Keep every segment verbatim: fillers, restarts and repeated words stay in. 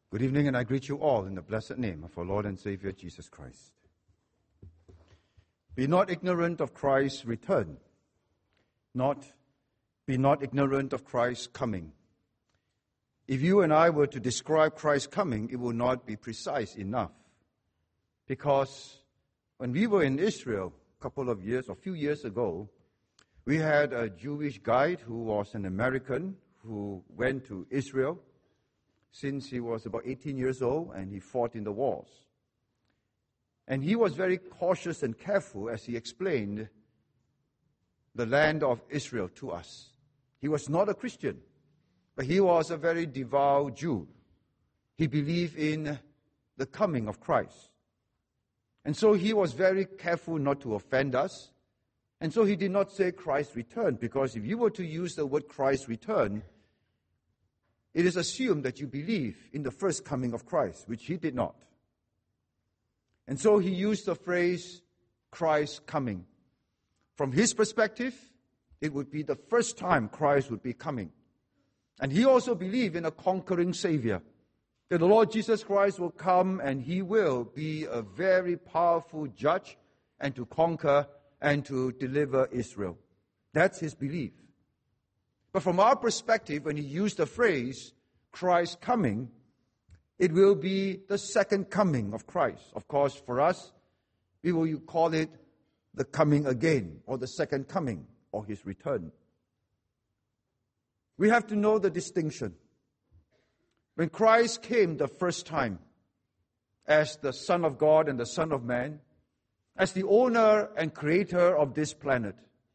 Good evening, and I greet you all in the blessed name of our Lord and Savior, Jesus Christ. Be not ignorant of Christ's return, not be not ignorant of Christ's coming. If you and I were to describe Christ's coming, it would not be precise enough. Because when we were in Israel a couple of years, or a few years ago, we had a Jewish guide who was an American who went to Israel since he was about eighteen years old, and he fought in the wars. And he was very cautious and careful as he explained the land of Israel to us. He was not a Christian, but he was a very devout Jew. He believed in the coming of Christ. And so he was very careful not to offend us. And so he did not say Christ returned, because if you were to use the word Christ return, it is assumed that you believe in the first coming of Christ, which he did not. And so he used the phrase, Christ coming. From his perspective, it would be the first time Christ would be coming. And he also believed in a conquering Savior, that the Lord Jesus Christ will come and he will be a very powerful judge and to conquer and to deliver Israel. That's his belief. But from our perspective, when he used the phrase, Christ coming, it will be the second coming of Christ. Of course, for us, we will call it the coming again, or the second coming, or his return. We have to know the distinction. When Christ came the first time as the Son of God and the Son of Man, as the owner and creator of this planet,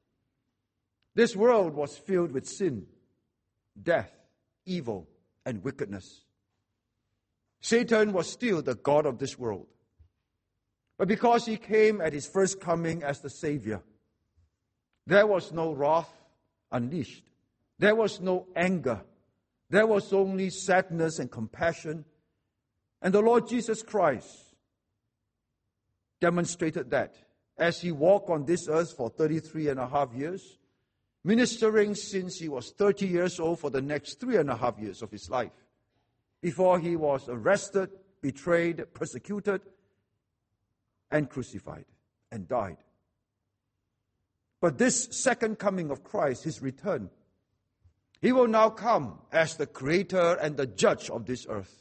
this world was filled with sin, death, evil, and wickedness. Satan was still the god of this world. But because he came at his first coming as the Savior, there was no wrath unleashed. There was no anger. There was only sadness and compassion. And the Lord Jesus Christ demonstrated that as he walked on this earth for thirty-three and a half years, ministering since he was thirty years old for the next three and a half years of his life, before he was arrested, betrayed, persecuted, and crucified, and died. But this second coming of Christ, his return, he will now come as the creator and the judge of this earth.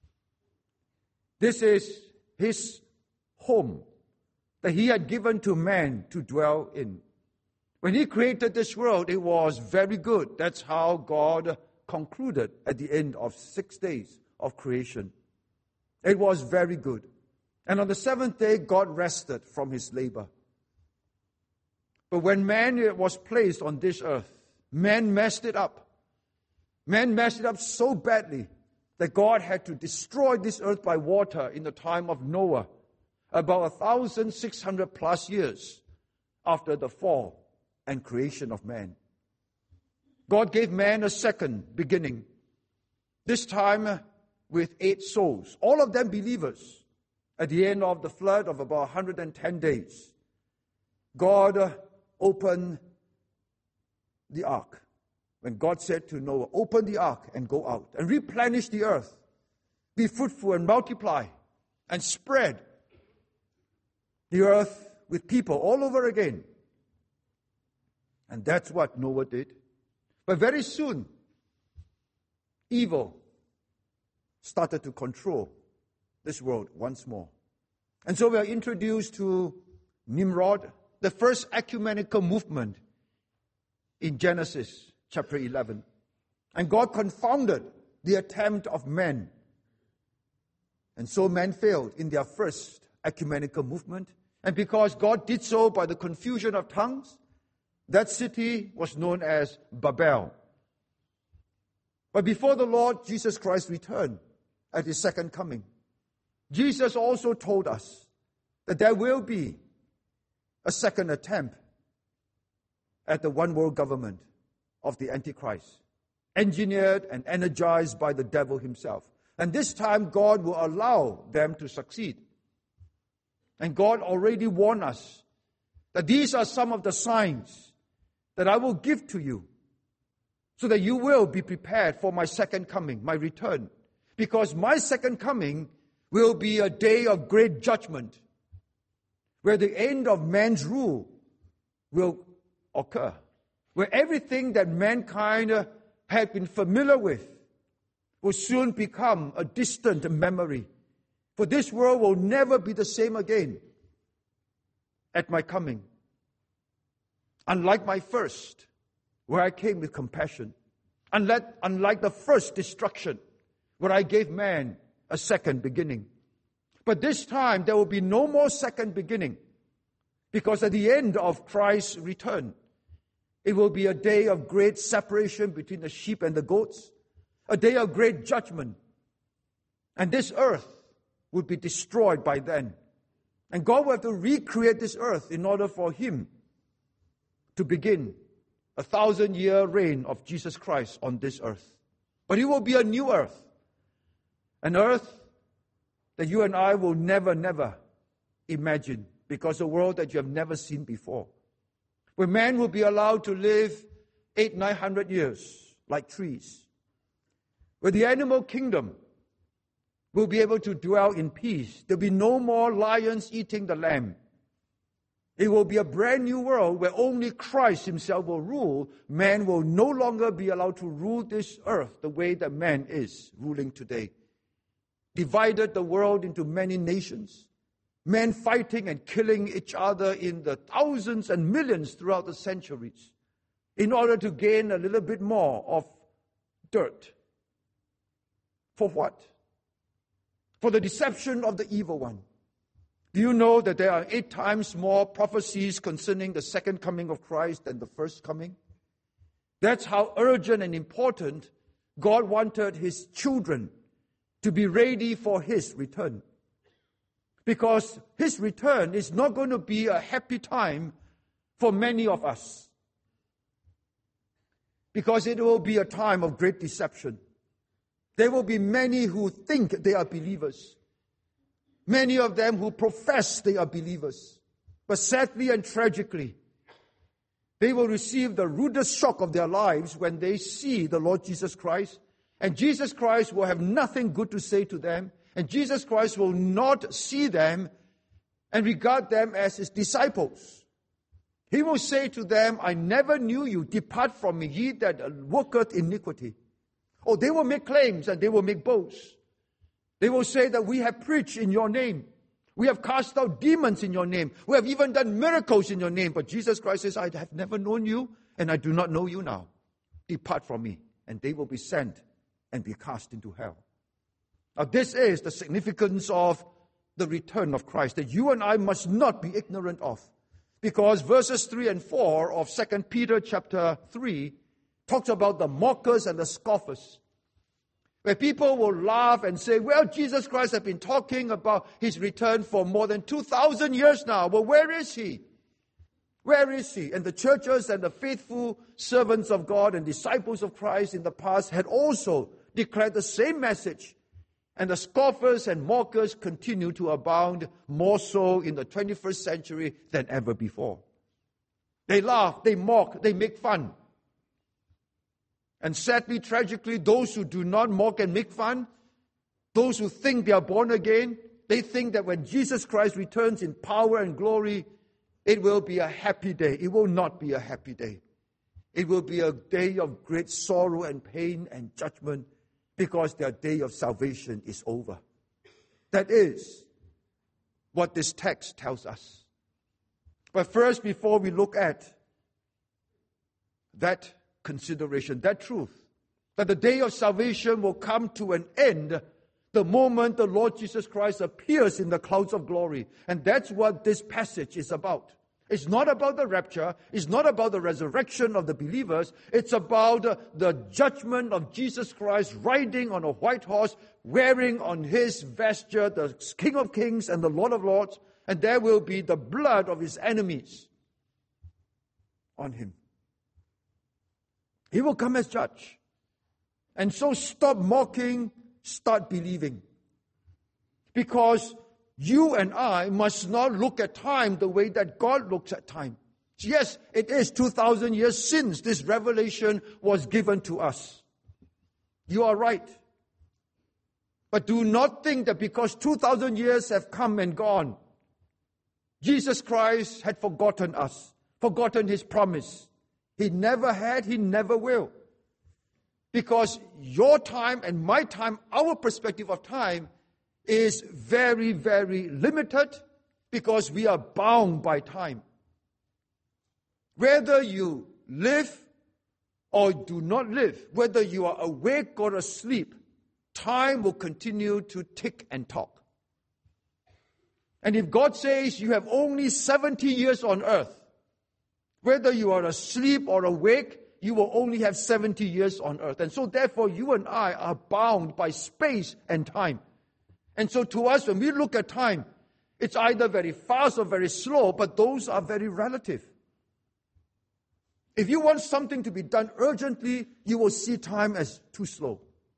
This is his home that he had given to man to dwell in. When he created this world, it was very good. That's how God concluded at the end of six days of creation. It was very good. And on the seventh day, God rested from his labor. But when man was placed on this earth, man messed it up. Man messed it up so badly that God had to destroy this earth by water in the time of Noah, about one thousand six hundred plus years after the fall and creation of man. God gave man a second beginning, this time with eight souls, all of them believers. At the end of the flood of about one hundred ten days, God opened the ark. When God said to Noah, open the ark and go out and replenish the earth, be fruitful and multiply and spread the earth with people all over again. And that's what Noah did. But very soon, evil started to control this world once more. And so we are introduced to Nimrod, the first ecumenical movement in Genesis chapter eleven. And God confounded the attempt of men. And so men failed in their first ecumenical movement. And because God did so by the confusion of tongues, that city was known as Babel. But before the Lord Jesus Christ returned at his second coming, Jesus also told us that there will be a second attempt at the one world government of the Antichrist, engineered and energized by the devil himself. And this time God will allow them to succeed. And God already warned us that these are some of the signs that I will give to you so that you will be prepared for my second coming, my return. Because my second coming will be a day of great judgment, where the end of man's rule will occur, where everything that mankind had been familiar with will soon become a distant memory. For this world will never be the same again at my coming. Unlike my first, where I came with compassion. Unlike, unlike the first destruction, where I gave man a second beginning. But this time, there will be no more second beginning. Because at the end of Christ's return, it will be a day of great separation between the sheep and the goats. A day of great judgment. And this earth will be destroyed by then. And God will have to recreate this earth in order for Him to begin a thousand-year reign of Jesus Christ on this earth. But it will be a new earth. An earth that you and I will never, never imagine, because a world that you have never seen before. Where man will be allowed to live eight, nine hundred years like trees. Where the animal kingdom will be able to dwell in peace. There will be no more lions eating the lamb. It will be a brand new world where only Christ Himself will rule. Man will no longer be allowed to rule this earth the way that man is ruling today. Divided the world into many nations. Men fighting and killing each other in the thousands and millions throughout the centuries in order to gain a little bit more of dirt. For what? For the deception of the evil one. Do you know that there are eight times more prophecies concerning the second coming of Christ than the first coming? That's how urgent and important God wanted His children to be ready for His return. Because His return is not going to be a happy time for many of us. Because it will be a time of great deception. There will be many who think they are believers. Many of them who profess they are believers. But sadly and tragically, they will receive the rudest shock of their lives when they see the Lord Jesus Christ. And Jesus Christ will have nothing good to say to them. And Jesus Christ will not see them and regard them as His disciples. He will say to them, I never knew you. Depart from me, ye that worketh iniquity. Oh, they will make claims and they will make boasts. They will say that we have preached in your name. We have cast out demons in your name. We have even done miracles in your name. But Jesus Christ says, I have never known you and I do not know you now. Depart from me. And they will be sent and be cast into hell. Now this is the significance of the return of Christ that you and I must not be ignorant of. Because verses three and four of Second Peter chapter three talks about the mockers and the scoffers. Where people will laugh and say, well, Jesus Christ has been talking about His return for more than two thousand years now. Well, where is He? Where is He? And the churches and the faithful servants of God and disciples of Christ in the past had also declared the same message. And the scoffers and mockers continue to abound more so in the twenty-first century than ever before. They laugh, they mock, they make fun. And sadly, tragically, those who do not mock and make fun, those who think they are born again, they think that when Jesus Christ returns in power and glory, it will be a happy day. It will not be a happy day. It will be a day of great sorrow and pain and judgment because their day of salvation is over. That is what this text tells us. But first, before we look at that consideration, that truth, that the day of salvation will come to an end the moment the Lord Jesus Christ appears in the clouds of glory. And that's what this passage is about. It's not about the rapture. It's not about the resurrection of the believers. It's about uh, the judgment of Jesus Christ riding on a white horse, wearing on His vesture the King of Kings and the Lord of Lords. And there will be the blood of His enemies on Him. He will come as judge. And so stop mocking, start believing. Because you and I must not look at time the way that God looks at time. Yes, it is two thousand years since this revelation was given to us. You are right. But do not think that because two thousand years have come and gone, Jesus Christ had forgotten us, forgotten his promise. He never had, he never will. Because your time and my time, our perspective of time is very, very limited because we are bound by time. Whether you live or do not live, whether you are awake or asleep, time will continue to tick and talk. And if God says you have only seventy years on earth, whether you are asleep or awake, you will only have seventy years on earth. And so therefore you and I are bound by space and time. And so to us, when we look at time, it's either very fast or very slow, but those are very relative. If you want something to be done urgently, you will see time as too slow.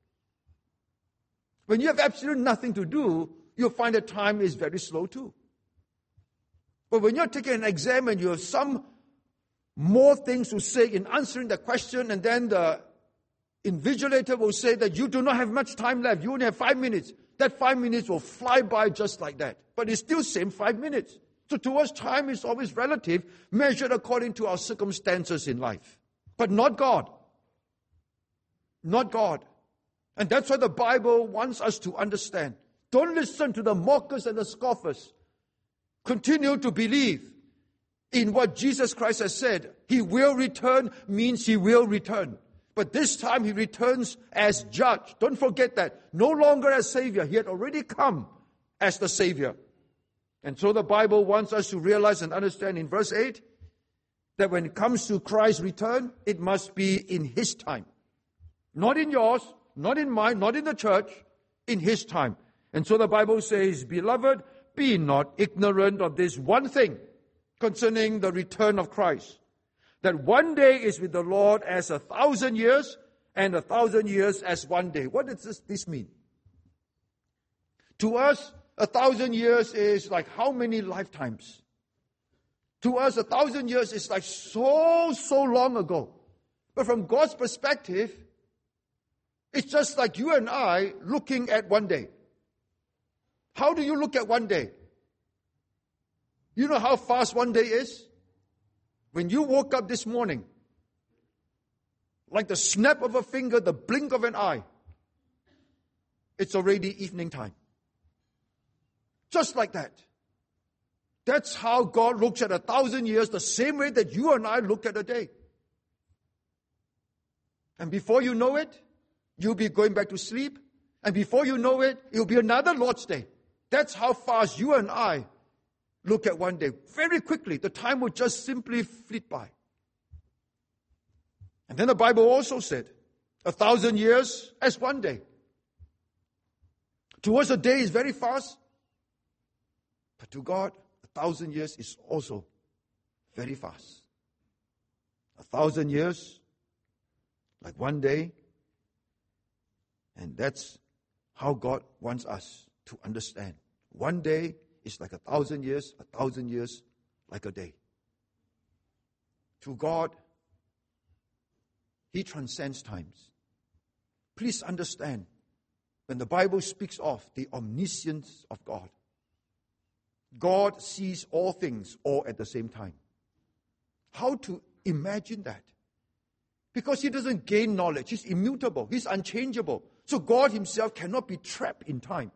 When you have absolutely nothing to do, you'll find that time is very slow too. But when you're taking an exam and you have some more things to say in answering the question, and then the invigilator will say that you do not have much time left, you only have five minutes. That five minutes will fly by just like that. But it's still same five minutes. So to us, time is always relative, measured according to our circumstances in life. But not God. Not God. And that's what the Bible wants us to understand. Don't listen to the mockers and the scoffers. Continue to believe in what Jesus Christ has said. He will return means he will return. But this time he returns as judge. Don't forget that. No longer as Savior. He had already come as the Savior. And so the Bible wants us to realize and understand in verse eight that when it comes to Christ's return, it must be in his time. Not in yours, not in mine, not in the church, in his time. And so the Bible says, Beloved, be not ignorant of this one thing concerning the return of Christ, that one day is with the Lord as a thousand years, and a thousand years as one day. What does this, this mean? To us, a thousand years is like how many lifetimes? To us, a thousand years is like so, so long ago. But from God's perspective, it's just like you and I looking at one day. How do you look at one day? You know how fast one day is? When you woke up this morning, like the snap of a finger, the blink of an eye, it's already evening time. Just like that. That's how God looks at a thousand years, the same way that you and I look at a day. And before you know it, you'll be going back to sleep. And before you know it, it'll be another Lord's Day. That's how fast you and I look at one day. Very quickly, the time will just simply flit by. And then the Bible also said, a thousand years as one day. To us, a day is very fast. But to God, a thousand years is also very fast. A thousand years, like one day. And that's how God wants us to understand. One day is like a thousand years, a thousand years like a day. To God, he transcends times. Please understand, when the Bible speaks of the omniscience of God, God sees all things all at the same time. How to imagine that? Because he doesn't gain knowledge. He's immutable. He's unchangeable. So God himself cannot be trapped in time.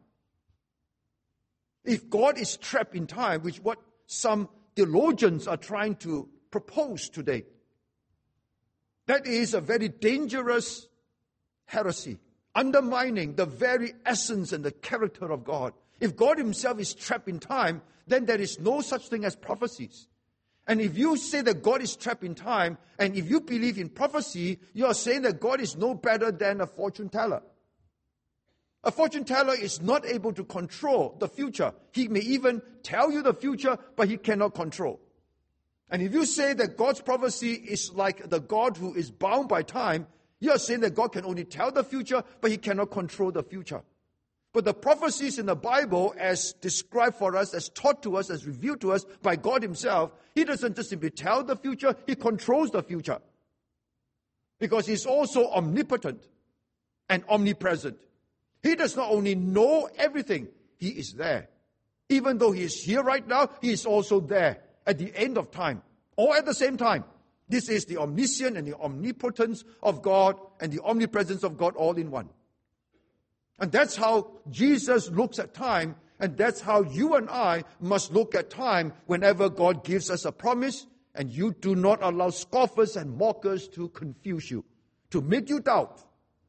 If God is trapped in time, which what some theologians are trying to propose today, that is a very dangerous heresy, undermining the very essence and the character of God. If God himself is trapped in time, then there is no such thing as prophecies. And if you say that God is trapped in time, and if you believe in prophecy, you are saying that God is no better than a fortune teller. A fortune teller is not able to control the future. He may even tell you the future, but he cannot control. And if you say that God's prophecy is like the God who is bound by time, you are saying that God can only tell the future, but he cannot control the future. But the prophecies in the Bible, as described for us, as taught to us, as revealed to us by God himself, he doesn't just simply tell the future, he controls the future. Because he's also omnipotent and omnipresent. He does not only know everything, He is there. Even though He is here right now, He is also there at the end of time, or at the same time. This is the omniscience and the omnipotence of God and the omnipresence of God all in one. And that's how Jesus looks at time, and that's how you and I must look at time whenever God gives us a promise, and you do not allow scoffers and mockers to confuse you, to make you doubt.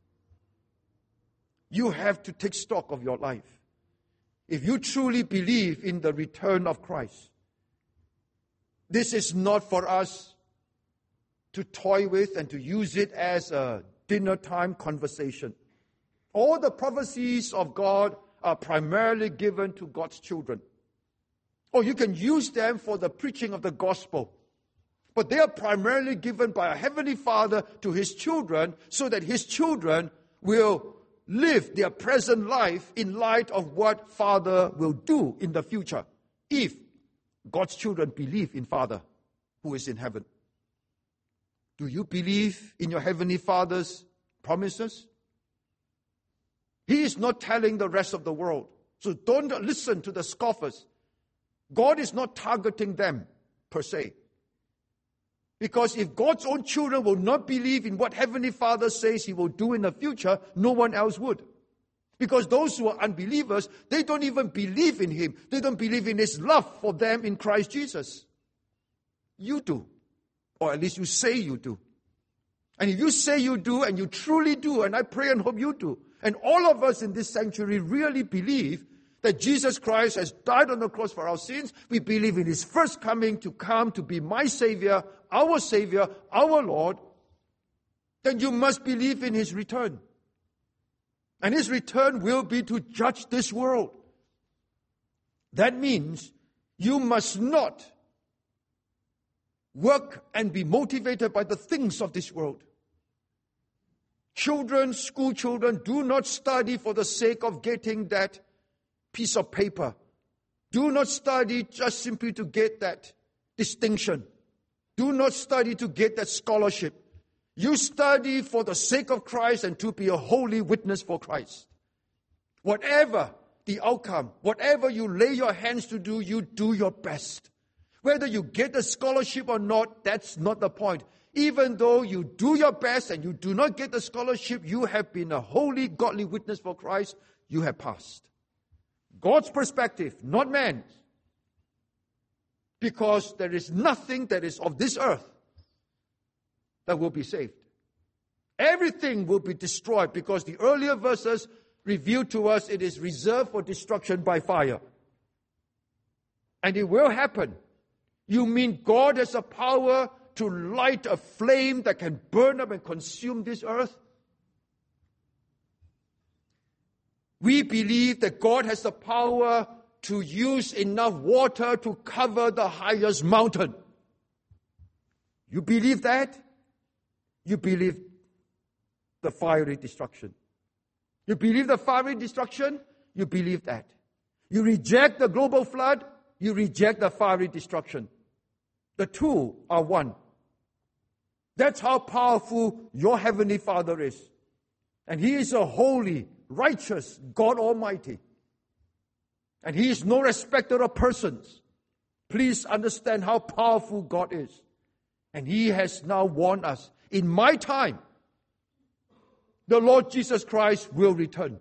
You have to take stock of your life. If you truly believe in the return of Christ, this is not for us to toy with and to use it as a dinner time conversation. All the prophecies of God are primarily given to God's children. Or you can use them for the preaching of the gospel. But they are primarily given by a Heavenly Father to His children so that His children will live their present life in light of what Father will do in the future if God's children believe in Father who is in heaven. Do you believe in your Heavenly Father's promises? He is not telling the rest of the world. So don't listen to the scoffers. God is not targeting them per se. Because if God's own children will not believe in what Heavenly Father says He will do in the future, no one else would. Because those who are unbelievers, they don't even believe in Him. They don't believe in His love for them in Christ Jesus. You do. Or at least you say you do. And if you say you do, and you truly do, and I pray and hope you do, and all of us in this sanctuary really believe that Jesus Christ has died on the cross for our sins, we believe in His first coming to come to be my Savior, our Savior, our Lord, then you must believe in His return. And His return will be to judge this world. That means you must not work and be motivated by the things of this world. Children, school children, do not study for the sake of getting that piece of paper. Do not study just simply to get that distinction. Do not study to get that scholarship. You study for the sake of Christ and to be a holy witness for Christ. Whatever the outcome, whatever you lay your hands to do, you do your best. Whether you get a scholarship or not, that's not the point. Even though you do your best and you do not get the scholarship, you have been a holy, godly witness for Christ. You have passed. God's perspective, not man's. Because there is nothing that is of this earth that will be saved. Everything will be destroyed because the earlier verses reveal to us it is reserved for destruction by fire. And it will happen. You mean God has a power to light a flame that can burn up and consume this earth? We believe that God has the power to use enough water to cover the highest mountain. You believe that? You believe the fiery destruction. You believe the fiery destruction? You believe that. You reject the global flood? You reject the fiery destruction. The two are one. That's how powerful your Heavenly Father is. And He is a holy, righteous God Almighty. And He is no respecter of persons. Please understand how powerful God is. And He has now warned us. In my time, the Lord Jesus Christ will return.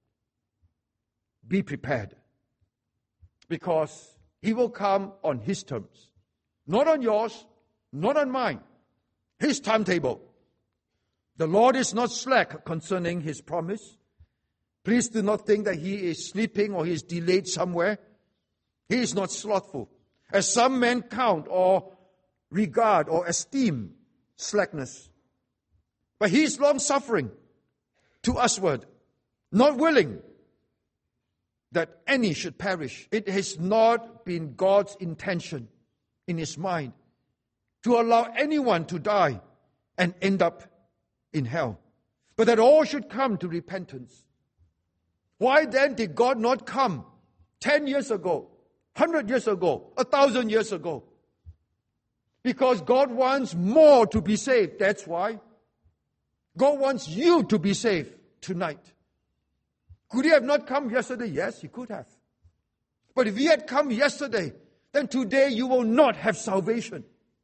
Be prepared. Because He will come on His terms. Not on yours, not on mine. His timetable. The Lord is not slack concerning His promise. Please do not think that He is sleeping or He is delayed somewhere. He is not slothful, as some men count or regard or esteem slackness. But He is long-suffering to usward, not willing that any should perish. It has not been God's intention in His mind to allow anyone to die and end up in hell, but that all should come to repentance. Why then did God not come ten years ago, hundred years ago, a thousand years ago? Because God wants more to be saved. That's why. God wants you to be saved tonight. Could he have not come yesterday? Yes, he could have. But if he had come yesterday, then today you will not have salvation.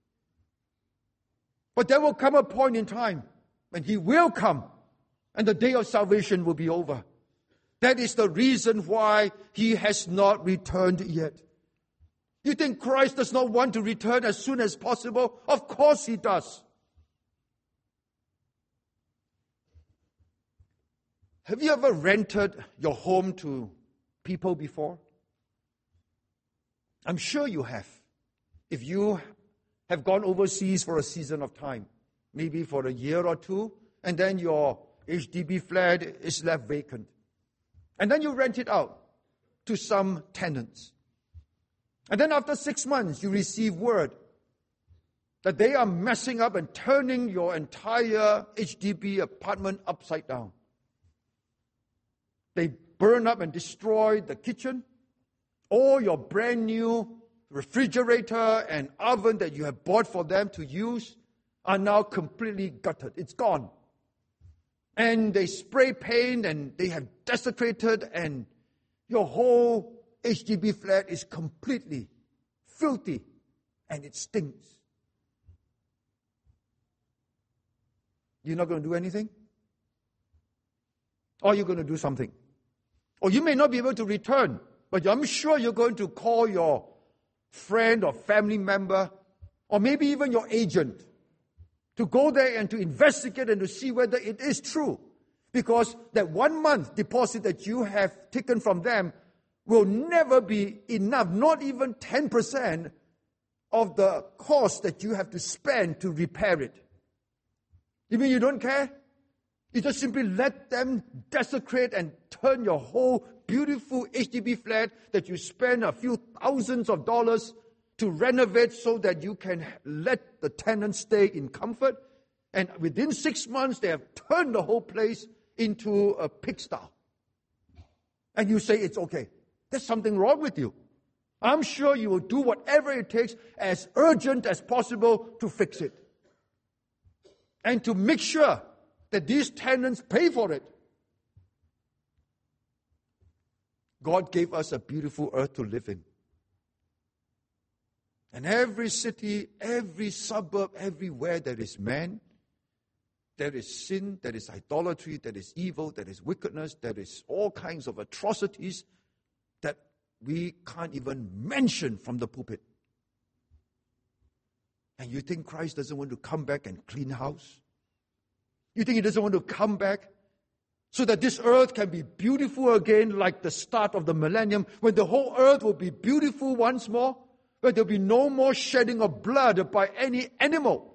But there will come a point in time when he will come and the day of salvation will be over. That is the reason why he has not returned yet. You think Christ does not want to return as soon as possible? Of course he does. Have you ever rented your home to people before? I'm sure you have. If you have gone overseas for a season of time, maybe for a year or two, and then your H D B flat is left vacant. And then you rent it out to some tenants. And then after six months, you receive word that they are messing up and turning your entire H D B apartment upside down. They burn up and destroy the kitchen. All your brand new refrigerator and oven that you have bought for them to use are now completely gutted. It's gone. And they spray paint and they have desecrated, and your whole H D B flat is completely filthy and it stinks. You're not going to do anything? Or you're going to do something? Or you may not be able to return, but I'm sure you're going to call your friend or family member, or maybe even your agent, to go there and to investigate and to see whether it is true. Because that one month deposit that you have taken from them will never be enough, not even ten percent of the cost that you have to spend to repair it. You mean you don't care? You just simply let them desecrate and turn your whole beautiful H D B flat that you spend a few thousands of dollars to renovate so that you can let the tenants stay in comfort. And within six months, they have turned the whole place into a pigsty. And you say it's okay. There's something wrong with you. I'm sure you will do whatever it takes as urgent as possible to fix it. And to make sure that these tenants pay for it. God gave us a beautiful earth to live in. And every city, every suburb, everywhere there is man, there is sin, there is idolatry, there is evil, there is wickedness, there is all kinds of atrocities that we can't even mention from the pulpit. And you think Christ doesn't want to come back and clean house? You think he doesn't want to come back so that this earth can be beautiful again like the start of the millennium, when the whole earth will be beautiful once more, where there will be no more shedding of blood by any animal.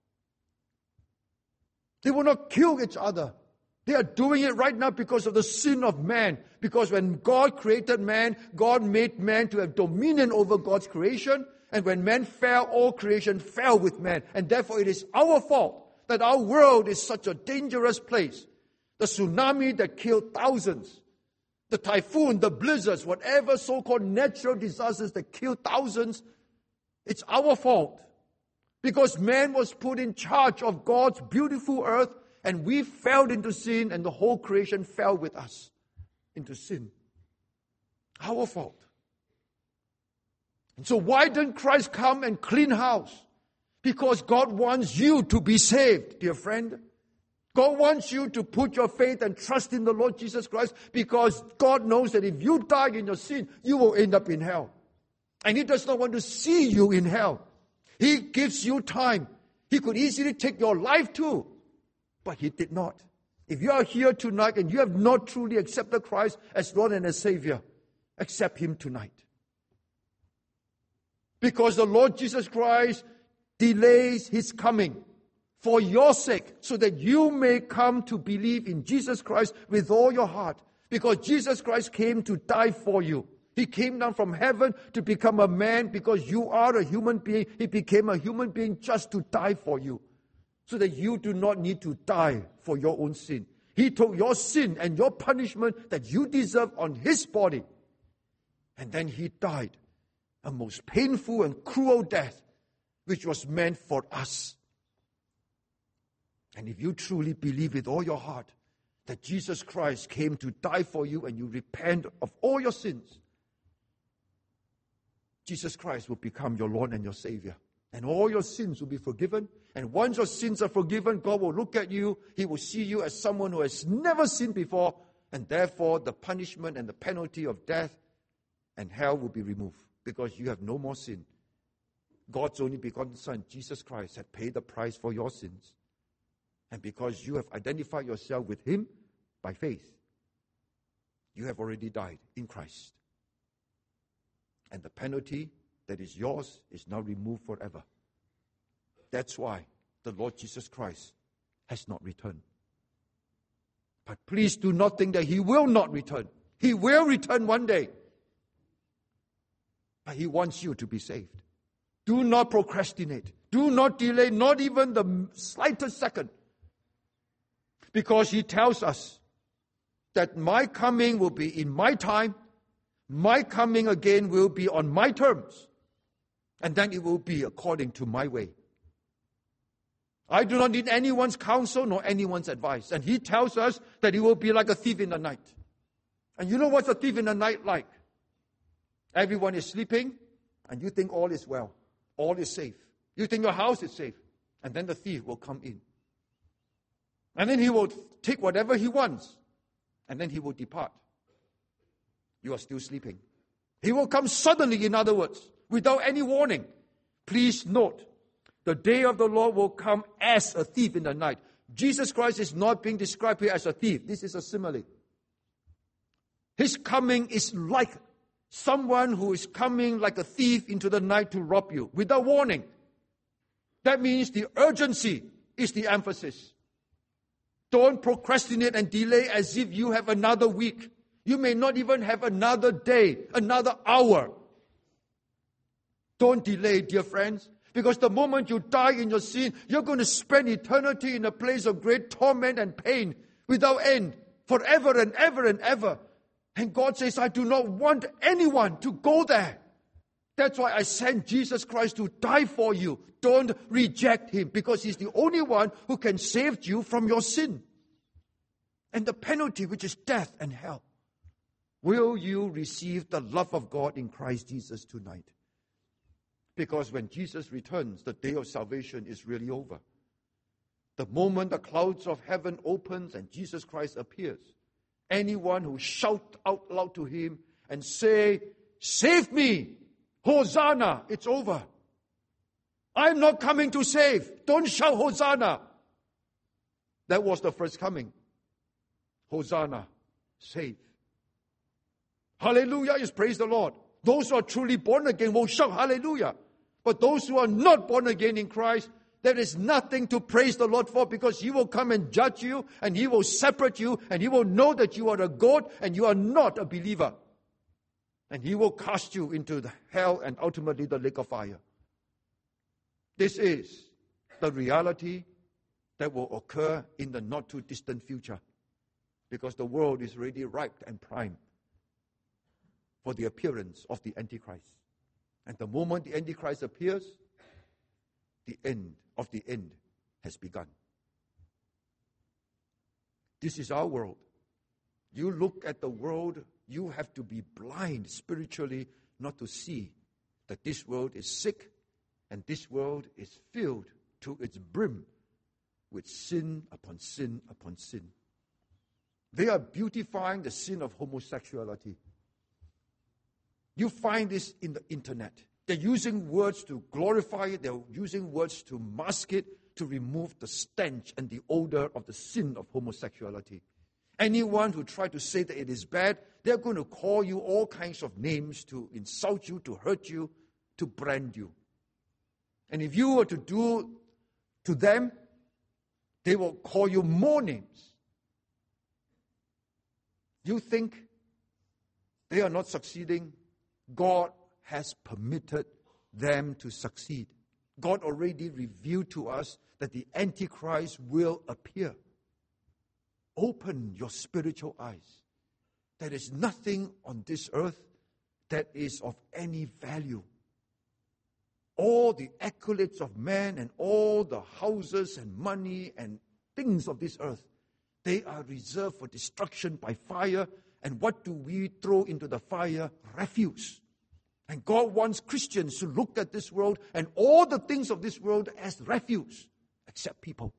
They will not kill each other. They are doing it right now because of the sin of man. Because when God created man, God made man to have dominion over God's creation. And when man fell, all creation fell with man. And therefore it is our fault that our world is such a dangerous place. The tsunami that killed thousands, the typhoon, the blizzards, whatever so-called natural disasters that killed thousands, it's our fault. Because man was put in charge of God's beautiful earth, and we fell into sin, and the whole creation fell with us into sin. Our fault. And so why didn't Christ come and clean house? Because God wants you to be saved, dear friend. God wants you to put your faith and trust in the Lord Jesus Christ, because God knows that if you die in your sin, you will end up in hell. And he does not want to see you in hell. He gives you time. He could easily take your life too, but he did not. If you are here tonight and you have not truly accepted Christ as Lord and as Savior, accept him tonight. Because the Lord Jesus Christ delays his coming for your sake, so that you may come to believe in Jesus Christ with all your heart. Because Jesus Christ came to die for you. He came down from heaven to become a man because you are a human being. He became a human being just to die for you, so that you do not need to die for your own sin. He took your sin and your punishment that you deserve on his body. And then he died a most painful and cruel death, which was meant for us. And if you truly believe with all your heart that Jesus Christ came to die for you and you repent of all your sins, Jesus Christ will become your Lord and your Savior. And all your sins will be forgiven. And once your sins are forgiven, God will look at you. He will see you as someone who has never sinned before. And therefore, the punishment and the penalty of death and hell will be removed, because you have no more sin. God's only begotten Son, Jesus Christ, had paid the price for your sins. And because you have identified yourself with Him by faith, you have already died in Christ. And the penalty that is yours is now removed forever. That's why the Lord Jesus Christ has not returned. But please do not think that He will not return. He will return one day. But He wants you to be saved. Do not procrastinate. Do not delay, not even the slightest second. Because He tells us that my coming will be in my time. My coming again will be on my terms. And then it will be according to my way. I do not need anyone's counsel nor anyone's advice. And He tells us that He will be like a thief in the night. And you know what's a thief in the night like? Everyone is sleeping and you think all is well. All is safe. You think your house is safe. And then the thief will come in. And then he will take whatever he wants. And then he will depart. You are still sleeping. He will come suddenly, in other words, without any warning. Please note, the day of the Lord will come as a thief in the night. Jesus Christ is not being described here as a thief. This is a simile. His coming is like someone who is coming like a thief into the night to rob you without warning. That means the urgency is the emphasis. Don't procrastinate and delay as if you have another week. You may not even have another day, another hour. Don't delay, dear friends, because the moment you die in your sin, you're going to spend eternity in a place of great torment and pain without end, forever and ever and ever. And God says, I do not want anyone to go there. That's why I sent Jesus Christ to die for you. Don't reject Him, because He's the only one who can save you from your sin and the penalty, which is death and hell. Will you receive the love of God in Christ Jesus tonight? Because when Jesus returns, the day of salvation is really over. The moment the clouds of heaven opens and Jesus Christ appears, anyone who shout out loud to Him and say, save me, Hosanna, it's over. I'm not coming to save. Don't shout Hosanna. That was the first coming. Hosanna, save. Hallelujah is praise the Lord. Those who are truly born again will shout hallelujah. But those who are not born again in Christ, there is nothing to praise the Lord for, because He will come and judge you, and He will separate you, and He will know that you are a goat and you are not a believer. And He will cast you into the hell and ultimately the lake of fire. This is the reality that will occur in the not too distant future, because the world is already ripe and primed for the appearance of the Antichrist. And the moment the Antichrist appears, the end of the end has begun. This is our world. You look at the world, you have to be blind spiritually not to see that this world is sick and this world is filled to its brim with sin upon sin upon sin. They are beautifying the sin of homosexuality. You find this in the internet. They're using words to glorify it. They're using words to mask it, to remove the stench and the odor of the sin of homosexuality. Anyone who tries to say that it is bad, they're going to call you all kinds of names to insult you, to hurt you, to brand you. And if you were to do to them, they will call you more names. You think they are not succeeding? God has permitted them to succeed. God already revealed to us that the Antichrist will appear. Open your spiritual eyes. There is nothing on this earth that is of any value. All the accolades of man and all the houses and money and things of this earth, They are reserved for destruction by fire. And what do we throw into the fire? Refuse. And God wants Christians to look at this world and all the things of this world as refuse, except people.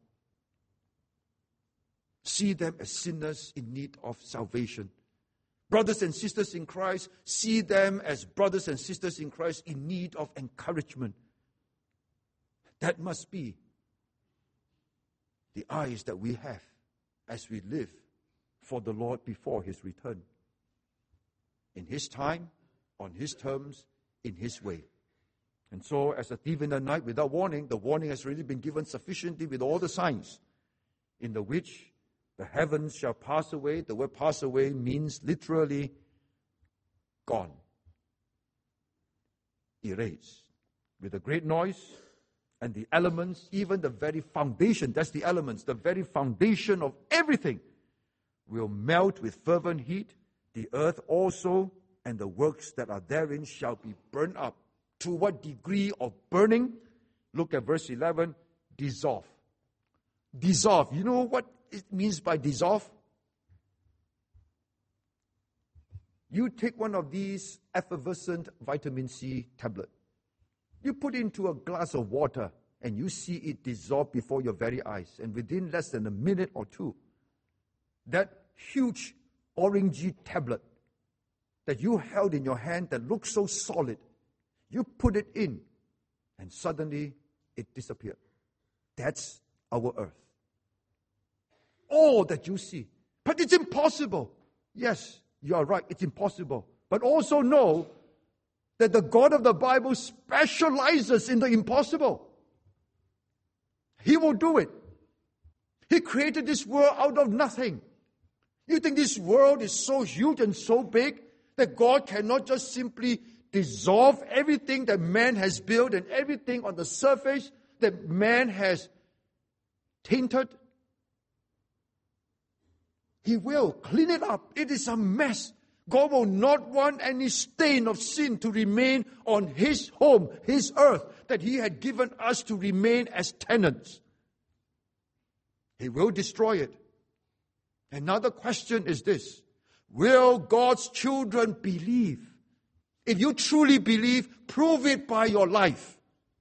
See them as sinners in need of salvation. Brothers and sisters in Christ, see them as brothers and sisters in Christ in need of encouragement. That must be the eyes that we have as we live for the Lord before His return. In His time, on His terms, in His way. And so, as a thief in the night without warning, the warning has already been given sufficiently with all the signs, in the which the heavens shall pass away. The word pass away means literally gone, erased, with a great noise, and the elements, even the very foundation, that's the elements, the very foundation of everything will melt with fervent heat. The earth also and the works that are therein shall be burned up. To what degree of burning? Look at verse eleven. Dissolve. Dissolve. You know what it means by dissolve? You take one of these effervescent vitamin C tablet. You put it into a glass of water and you see it dissolve before your very eyes. And within less than a minute or two, that huge orangey tablet that you held in your hand that looked so solid, you put it in and suddenly it disappeared. That's our earth. All that you see. But it's impossible. Yes, you are right, it's impossible. But also know that the God of the Bible specializes in the impossible. He will do it. He created this world out of nothing. You think this world is so huge and so big that God cannot just simply dissolve everything that man has built and everything on the surface that man has tainted? He will clean it up. It is a mess. God will not want any stain of sin to remain on His home, His earth, that He had given us to remain as tenants. He will destroy it. Another question is this: will God's children believe? If you truly believe, prove it by your life.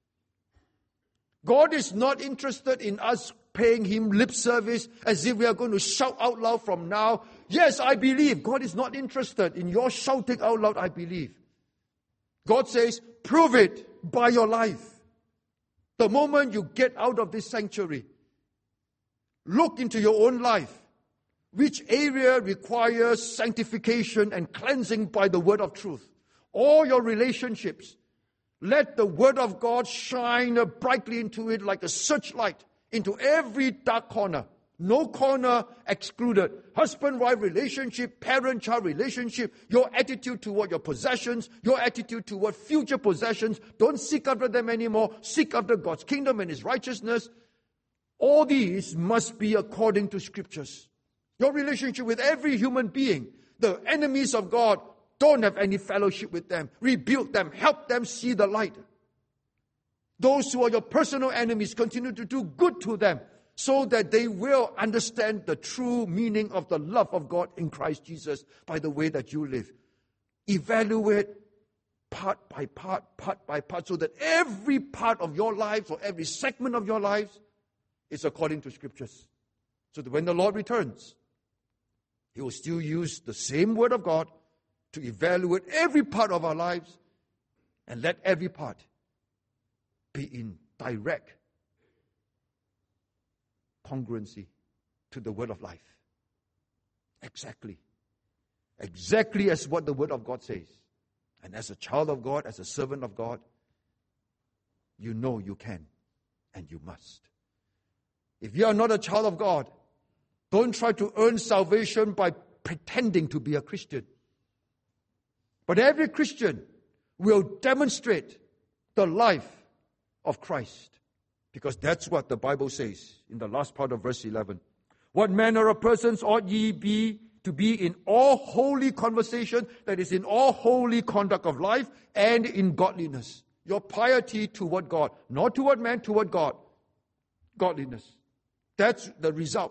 God is not interested in us paying Him lip service as if we are going to shout out loud from now, yes, I believe. God is not interested in your shouting out loud, I believe. God says, prove it by your life. The moment you get out of this sanctuary, look into your own life. Which area requires sanctification and cleansing by the word of truth? All your relationships. Let the word of God shine brightly into it like a searchlight, into every dark corner. No corner excluded. Husband-wife relationship, parent-child relationship, your attitude toward your possessions, your attitude toward future possessions. Don't seek after them anymore. Seek after God's kingdom and His righteousness. All these must be according to Scriptures. Your relationship with every human being, the enemies of God, don't have any fellowship with them. Rebuke them. Help them see the light. Those who are your personal enemies, continue to do good to them so that they will understand the true meaning of the love of God in Christ Jesus by the way that you live. Evaluate part by part, part by part, so that every part of your lives or every segment of your lives is according to Scriptures. So that when the Lord returns, He will still use the same word of God to evaluate every part of our lives and let every part be in direct congruency to the word of life. Exactly. Exactly as what the word of God says. And as a child of God, as a servant of God, you know you can and you must. If you are not a child of God, don't try to earn salvation by pretending to be a Christian. But every Christian will demonstrate the life of Christ. Because that's what the Bible says in the last part of verse eleven. What manner of persons ought ye be to be in all holy conversation, that is, in all holy conduct of life, and in godliness. Your piety toward God. Not toward man, toward God. Godliness. That's the result.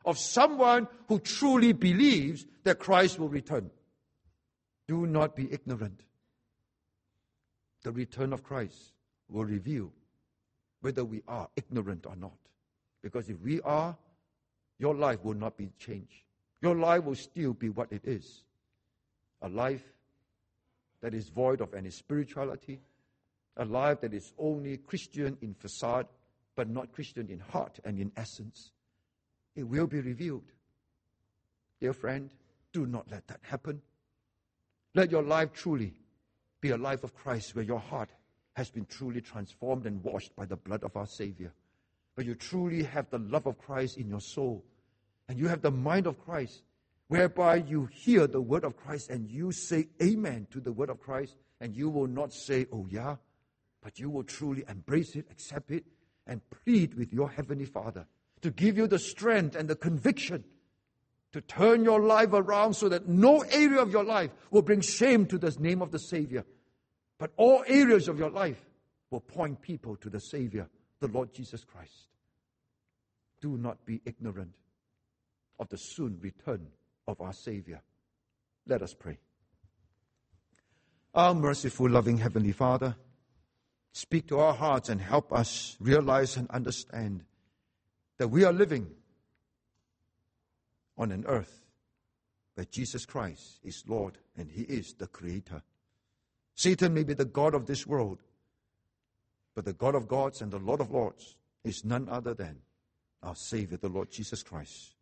of someone who truly believes that Christ will return. Do not be ignorant. The return of Christ will reveal whether we are ignorant or not. Because if we are, your life will not be changed. Your life will still be what it is. A life that is void of any spirituality. A life that is only Christian in facade, but not Christian in heart and in essence. It will be revealed. Dear friend, do not let that happen. Let your life truly be a life of Christ, where your heart has been truly transformed and washed by the blood of our Savior. Where you truly have the love of Christ in your soul. And you have the mind of Christ, whereby you hear the word of Christ and you say amen to the word of Christ. And you will not say, oh yeah, but you will truly embrace it, accept it, and plead with your Heavenly Father to give you the strength and the conviction to turn your life around, so that no area of your life will bring shame to the name of the Savior, but all areas of your life will point people to the Savior, the Lord Jesus Christ. Do not be ignorant of the soon return of our Savior. Let us pray. Our merciful, loving Heavenly Father, speak to our hearts and help us realize and understand that we are living on an earth where Jesus Christ is Lord and He is the Creator. Satan may be the God of this world, but the God of gods and the Lord of lords is none other than our Savior, the Lord Jesus Christ.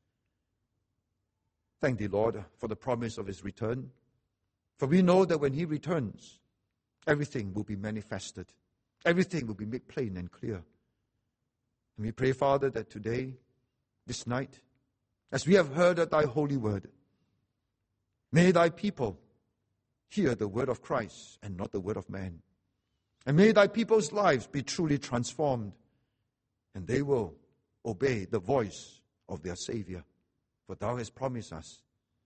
Thank Thee, Lord, for the promise of His return. For we know that when He returns, everything will be manifested. Everything will be made plain and clear. And we pray, Father, that today, this night, as we have heard at Thy holy word, may Thy people hear the word of Christ and not the word of man. And may Thy people's lives be truly transformed, and they will obey the voice of their Savior. For Thou hast promised us,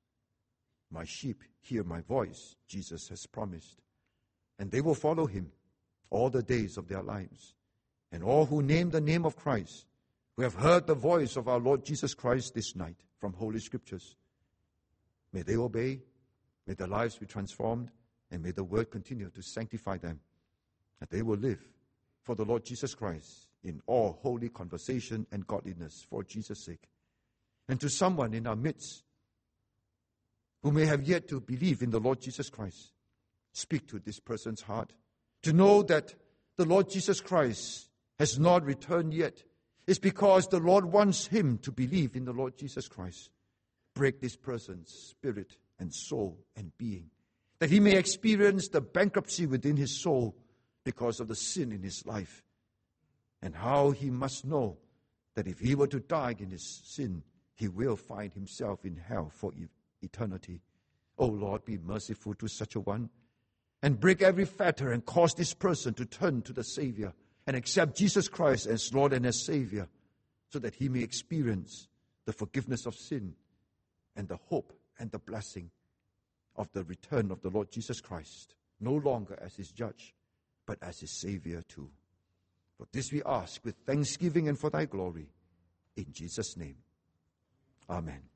my sheep hear my voice, Jesus has promised. And they will follow Him all the days of their lives. And all who name the name of Christ, who have heard the voice of our Lord Jesus Christ this night from Holy Scriptures, may they obey, may their lives be transformed, and may the word continue to sanctify them, that they will live for the Lord Jesus Christ in all holy conversation and godliness for Jesus' sake. And to someone in our midst who may have yet to believe in the Lord Jesus Christ, speak to this person's heart to know that the Lord Jesus Christ has not returned yet. It's because the Lord wants him to believe in the Lord Jesus Christ. Break this person's spirit and soul and being, that he may experience the bankruptcy within his soul because of the sin in his life, and how he must know that if he were to die in his sin, he will find himself in hell for eternity. Oh Lord, be merciful to such a one, and break every fetter and cause this person to turn to the Savior and accept Jesus Christ as Lord and as Savior, so that he may experience the forgiveness of sin and the hope and the blessing of the return of the Lord Jesus Christ, no longer as his judge, but as his Savior too. For this we ask with thanksgiving and for Thy glory, in Jesus' name. Amen.